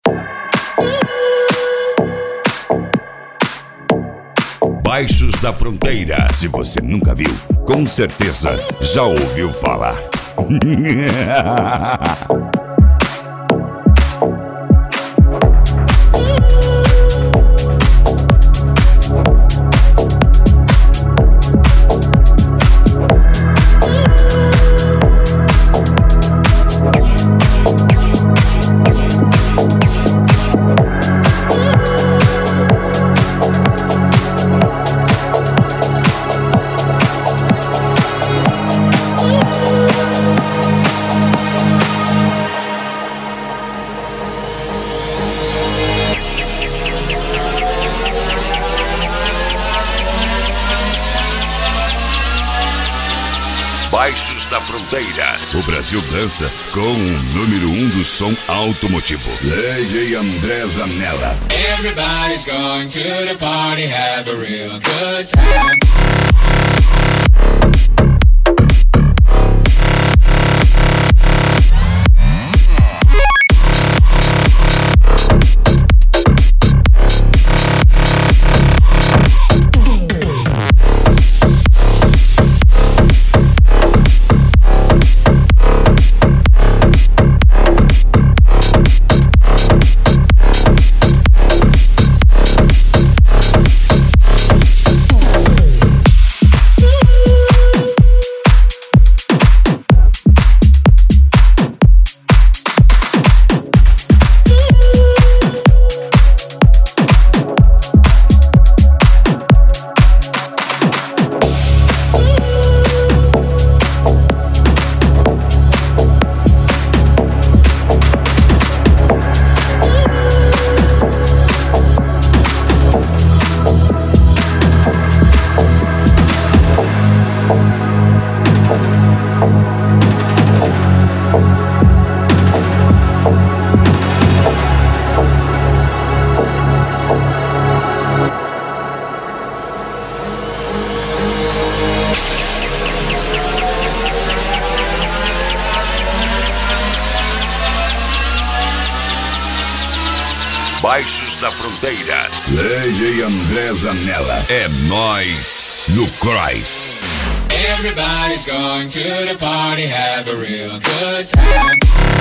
Baixos da Fronteira. Se você nunca viu, com certeza já ouviu falar. Baixos da Fronteira. O Brasil dança com o número 1 do som automotivo, DJ André Zanella. Everybody's going to the party, have a real good time. Baixos da Fronteira. DJ André Zanella. É nóis no Cross. Everybody's going to the party, have a real good time.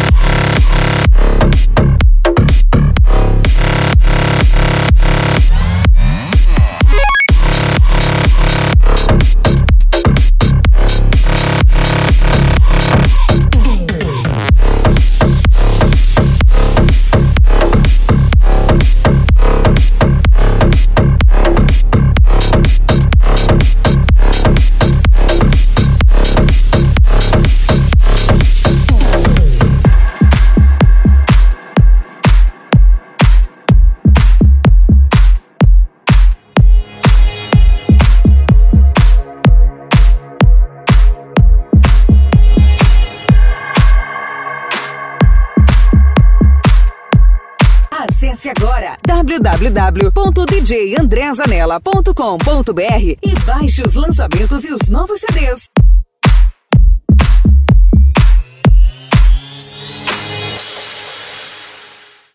Acesse agora www.djandrezanella.com.br e baixe os lançamentos e os novos CDs.